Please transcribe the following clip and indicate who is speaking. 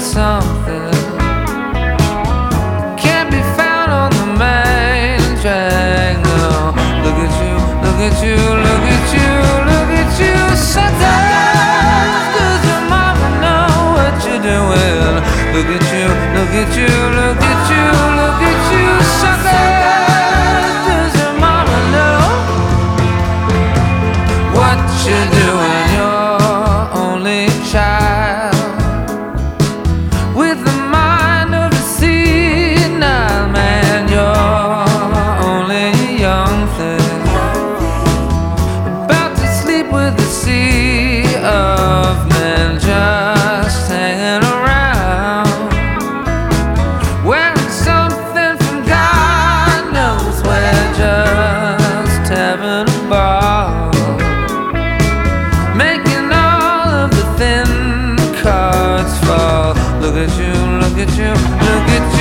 Speaker 1: something can't be found on the main track. No, look at you, look at you, look at you, look at you, sucker. Does your mama know what you're doing? Look at you, look at you, look at you, look at you, sucker. Does your mama know what you're doing? Your only child with the mind of a senile man. You're only a young thing about to sleep with a sea of men, just hanging around, wearing something from God knows where, just having a ball, making all of the thin cards fall. Look at you, look at you, look at you.